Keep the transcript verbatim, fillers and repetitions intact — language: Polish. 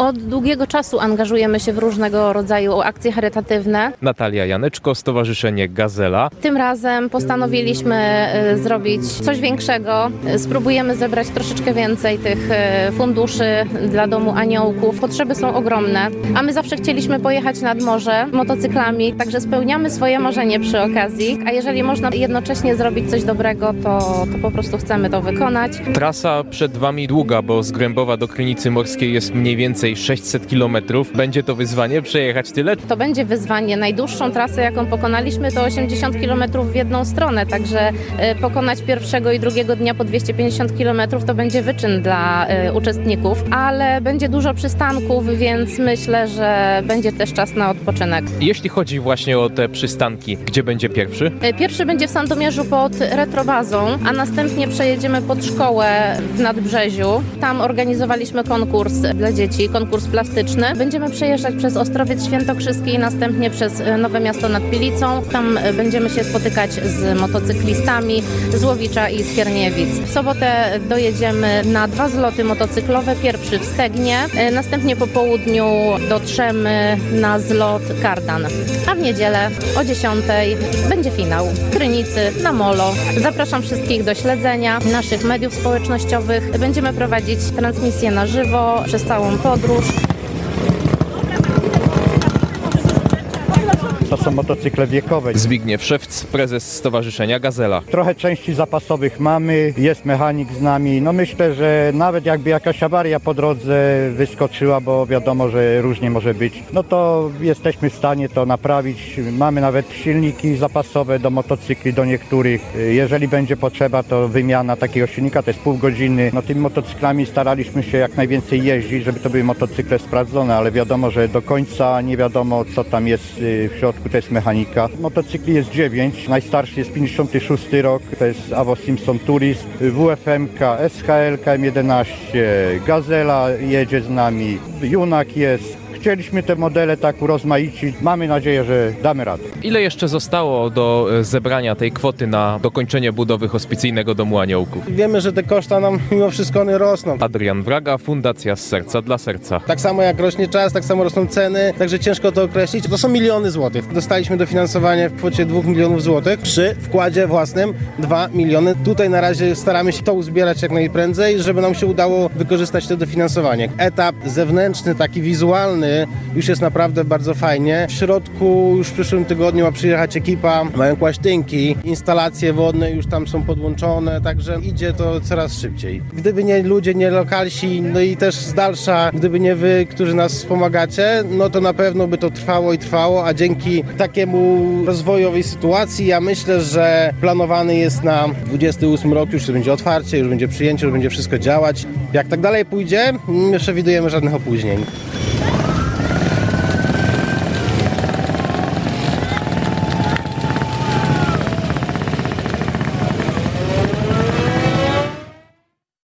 Od długiego czasu angażujemy się w różnego rodzaju akcje charytatywne. Natalia Janeczko, Stowarzyszenie Gazela. Tym razem postanowiliśmy zrobić coś większego. Spróbujemy zebrać troszeczkę więcej tych funduszy dla Domu Aniołków. Potrzeby są ogromne, a my zawsze chcieliśmy pojechać nad morze motocyklami, także spełniamy swoje marzenie przy okazji, a jeżeli można jednocześnie zrobić coś dobrego, to, to po prostu chcemy to wykonać. Trasa przed Wami długa, bo z Grębowa do Krynicy Morskiej jest mniej więcej sześćset kilometrów. Będzie to wyzwanie przejechać tyle? To będzie wyzwanie. Najdłuższą trasę, jaką pokonaliśmy, to osiemdziesiąt kilometrów w jedną stronę, także pokonać pierwszego i drugiego dnia po dwieście pięćdziesiąt kilometrów to będzie wyczyn dla y, uczestników, ale będzie dużo przystanków, więc myślę, że będzie też czas na odpoczynek. Jeśli chodzi właśnie o te przystanki, gdzie będzie pierwszy? Pierwszy będzie w Sandomierzu pod Retrobazą, a następnie przejedziemy pod szkołę w Nadbrzeziu. Tam organizowaliśmy konkurs dla dzieci, konkurs plastyczny. Będziemy przejeżdżać przez Ostrowiec Świętokrzyski i następnie przez Nowe Miasto nad Pilicą. Tam będziemy się spotykać z motocyklistami z Łowicza i z Kierniewic. W sobotę dojedziemy na dwa zloty motocyklowe. Pierwszy w Stegnie, następnie po południu dotrzemy na zlot Kardan. A w niedzielę o dziesiątej będzie finał w Krynicy na Molo. Zapraszam wszystkich do śledzenia naszych mediów społecznościowych. Będziemy prowadzić transmisję na żywo przez całą podróż. To są motocykle wiekowe. Zbigniew Szewc, prezes Stowarzyszenia Gazela. Trochę części zapasowych mamy, jest mechanik z nami. No myślę, że nawet jakby jakaś awaria po drodze wyskoczyła, bo wiadomo, że różnie może być, no to jesteśmy w stanie to naprawić. Mamy nawet silniki zapasowe do motocykli, do niektórych. Jeżeli będzie potrzeba, to wymiana takiego silnika to jest pół godziny. No tymi motocyklami staraliśmy się jak najwięcej jeździć, żeby to były motocykle sprawdzone, ale wiadomo, że do końca nie wiadomo, co tam jest w środku. To jest mechanika. Motocykli jest dziewięć, najstarszy jest pięćdziesiąty szósty rok, to jest Awo Simpson Tourist, W F M K, S H L K M jedenaście, Gazela jedzie z nami, Junak jest. Chcieliśmy te modele tak urozmaicić. Mamy nadzieję, że damy radę. Ile jeszcze zostało do zebrania tej kwoty na dokończenie budowy hospicyjnego Domu Aniołków? Wiemy, że te koszta nam mimo wszystko one rosną. Adrian Wraga, Fundacja Z Serca dla Serca. Tak samo jak rośnie czas, tak samo rosną ceny, także ciężko to określić. To są miliony złotych. Dostaliśmy dofinansowanie w kwocie dwóch milionów złotych przy wkładzie własnym dwa miliony. Tutaj na razie staramy się to uzbierać jak najprędzej, żeby nam się udało wykorzystać to dofinansowanie. Etap zewnętrzny, taki wizualny, już jest naprawdę bardzo fajnie. W środku już w przyszłym tygodniu ma przyjechać ekipa, mają kłaść tynki, instalacje wodne już tam są podłączone, także idzie to coraz szybciej. Gdyby nie ludzie, nie lokalsi, no i też z dalsza, gdyby nie wy, którzy nas wspomagacie, no to na pewno by to trwało i trwało, a dzięki takiemu rozwojowi sytuacji ja myślę, że planowany jest na dwudziesty ósmy rok, już będzie otwarcie, już będzie przyjęcie, już będzie wszystko działać. Jak tak dalej pójdzie, nie przewidujemy żadnych opóźnień.